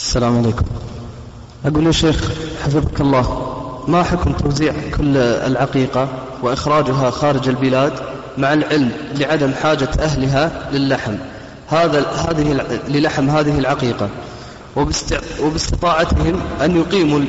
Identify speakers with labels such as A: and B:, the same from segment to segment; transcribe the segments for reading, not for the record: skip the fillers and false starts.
A: السلام عليكم. أقول يا شيخ حفظك الله، ما حكم توزيع كل العقيقة وإخراجها خارج البلاد مع العلم لعدم حاجة أهلها للحم هذه العقيقة، وباستطاعتهم أن يقيموا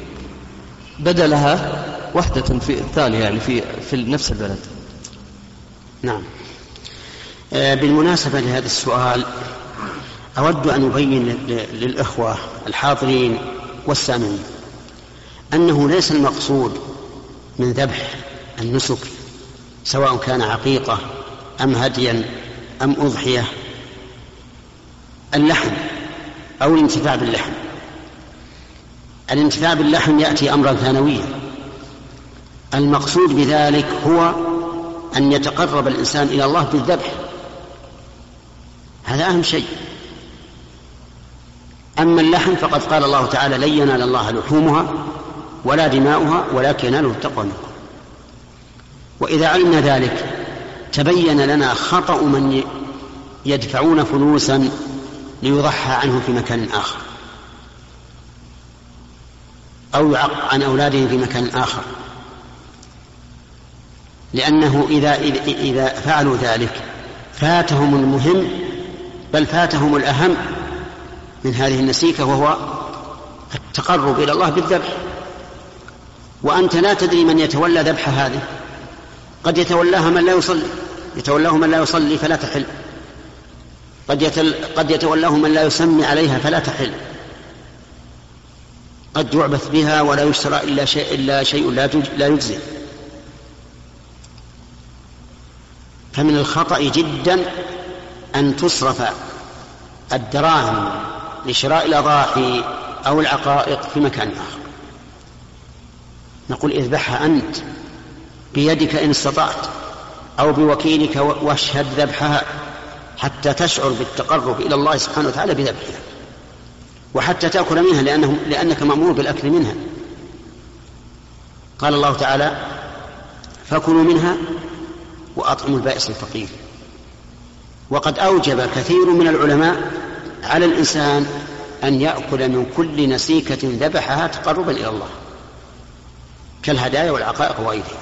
A: بدلها وحدة في الثانية، يعني في نفس البلد؟
B: نعم. بالمناسبة لهذا السؤال أود أن أبين للإخوة الحاضرين والسامعين أنه ليس المقصود من ذبح النسك سواء كان عقيقة أم هديا أم أضحية اللحم أو الانتفاع باللحم. الانتفاع باللحم يأتي أمرا ثانويا، المقصود بذلك هو أن يتقرب الإنسان إلى الله بالذبح، هذا أهم شيء. أما اللحم فقد قال الله تعالى: لن ينال الله لحومها ولا دماؤها ولكن يناله التقوى منكم. وإذا علمنا ذلك تبين لنا خطأ من يدفعون فلوسا ليضحى عنه في مكان آخر أو يعق عن أولادهم في مكان آخر، لأنه إذا فعلوا ذلك فاتهم المهم، بل فاتهم الأهم من هذه النسيكة، وهو التقرب إلى الله بالذبح. وأنت لا تدري من يتولى ذبح هذه، قد يتولاه من لا يصلي فلا تحل، قد يتولاه من لا يسمي عليها فلا تحل، قد يعبث بها ولا يشترى إلا شيء لا يجزي. فمن الخطأ جدا أن تصرف الدراهم لشراء الأضاحي أو العقائق في مكان آخر. نقول: اذبحها أنت بيدك إن استطعت أو بوكيلك واشهد ذبحها حتى تشعر بالتقرب إلى الله سبحانه وتعالى بذبحها، وحتى تأكل منها لأنك مأمور بالأكل منها. قال الله تعالى: فكلوا منها وأطعموا البائس الفقير. وقد أوجب كثير من العلماء على الإنسان أن يأكل من كل نسيكة ذبحها تقربا إلى الله كالهدايا والعقائق وغيرها.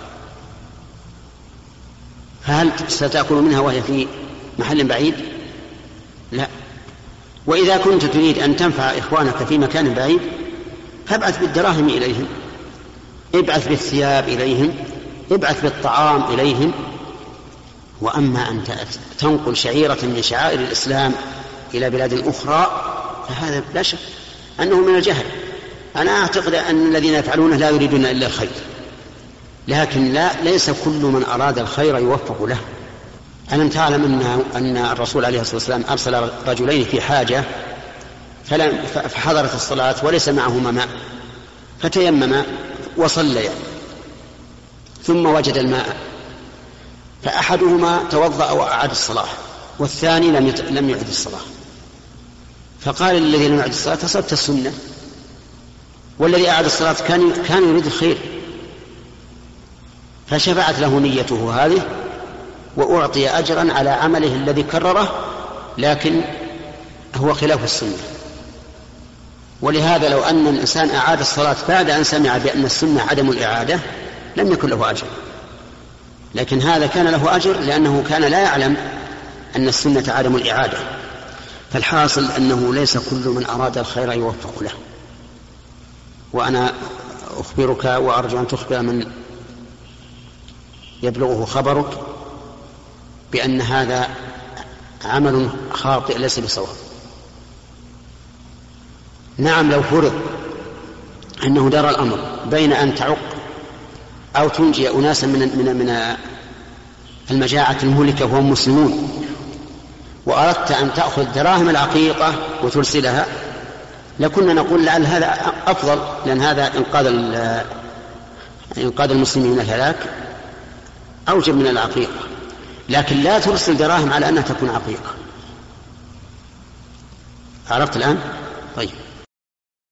B: فهل ستأكل منها وهي في محل بعيد؟ لا. وإذا كنت تريد أن تنفع إخوانك في مكان بعيد فابعث بالدراهم إليهم، ابعث بالثياب إليهم، ابعث بالطعام إليهم. وأما أن تنقل شعيرة من شعائر الإسلام إلى بلاد أخرى فهذا لا شك أنه من الجهل. أنا أعتقد أن الذين يفعلونه لا يريدون إلا الخير، لكن ليس كل من أراد الخير يوفق له. ألم تعلم أن الرسول عليه الصلاة والسلام أرسل رجلين في حاجة فحضرت الصلاة وليس معهما ماء، فتيمما وصليا ثم وجد الماء، فأحدهما توضأ وأعاد الصلاة والثاني لم يعد الصلاة. فقال الذي لم يعد الصلاة: أصبت السنة. والذي أعاد الصلاة كان يريد الخير، فشفعت له نيته هذه وأعطي أجرا على عمله الذي كرره، لكن هو خلاف السنة. ولهذا لو أن الإنسان أعاد الصلاة بعد أن سمع بأن السنة عدم الإعادة لم يكن له أجر، لكن هذا كان له أجر لأنه كان لا يعلم أن السنة عدم الإعادة. فالحاصل أنه ليس كل من أراد الخير يوفق له. وأنا أخبرك وأرجو أن تخبر من يبلغه خبرك بأن هذا عمل خاطئ ليس بصواب. نعم، لو فرض أنه دار الأمر بين أن تعق أو تنجي أناسا من المجاعة المهلكة وهم مسلمون، وأردت أن تأخذ دراهم العقيقة وترسلها، لكنا نقول لعل هذا أفضل، لأن هذا إنقاذ المسلمين من الهلاك أوجب من العقيقة. لكن لا ترسل دراهم على أنها تكون عقيقة. عرفت الآن؟ طيب.